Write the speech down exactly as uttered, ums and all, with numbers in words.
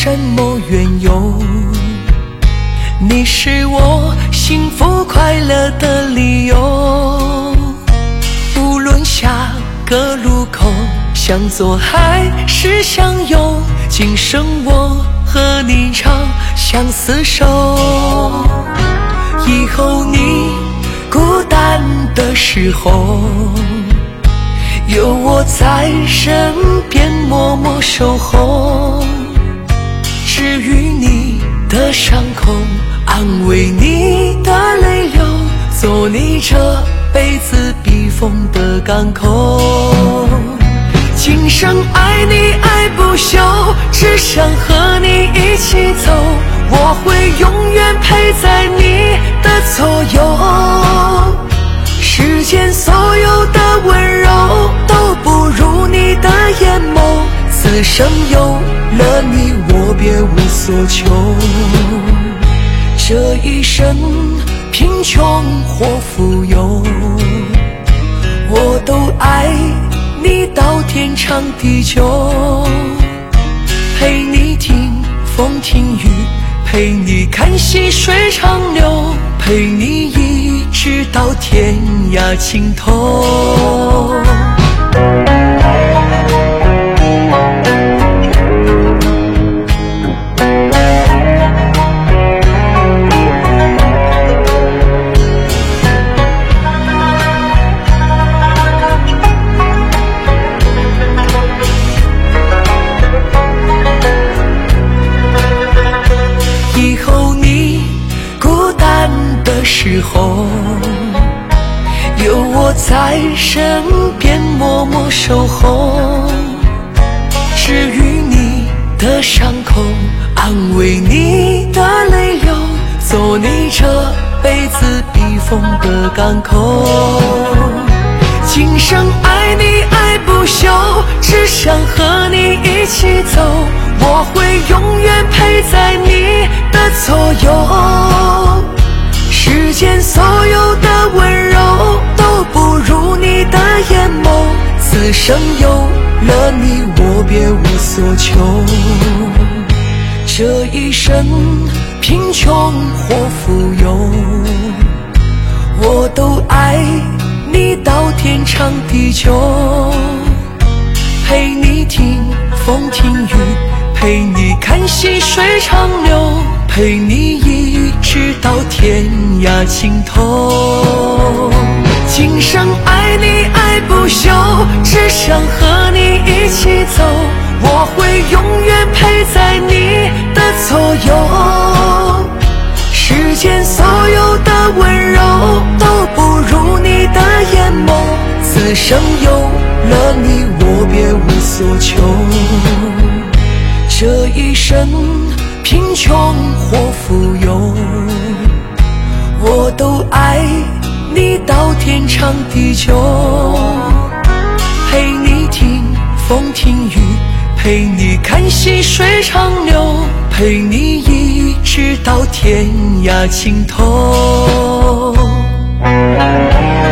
什么缘由？你是我幸福快乐的理由。无论下个路口向左还是向右，今生我和你长相厮守。以后你孤单的时候，有我在身边默默守候，治愈你的伤口，安慰你的泪流，做你这辈子避风的港口。今生爱你爱不休，只想和你一起走，我会永远陪在你的左右。世间所有的温柔都不如你的眼眸，此生有了你我别无所求。这一生贫穷或富有，我都爱你到天长地久。陪你听风听雨，陪你看细水长流，陪你一直到天涯尽头。时候有我在身边默默守候，治愈你的伤口，安慰你的泪流，做你这辈子避风的港口。今生爱你爱不休，只想和你一起走，我会永远陪在你的左右。世间所有的温柔都不如你的眼眸，此生有了你我别无所求。这一生贫穷或富有，我都爱你到天长地久。陪你听风听雨，陪你看细水长流，陪你一直到天涯尽头。今生爱你爱不休，只想和你一起走，我会永远陪在你的左右。世间所有的温柔都不如你的眼眸，此生有了你我别无所求。这一生贫穷或富有，我都爱你到天长地久。陪你听风听雨，陪你看细水长流，陪你一直到天涯尽头。